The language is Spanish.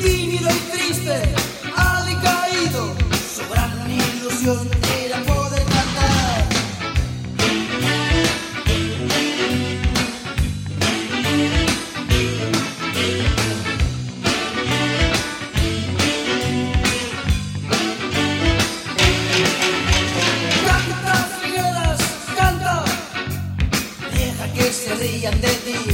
tímido y triste, ha decaído. Su gran ilusión era poder cantar. Canta, Figueras, canta. Deja que se rían de ti.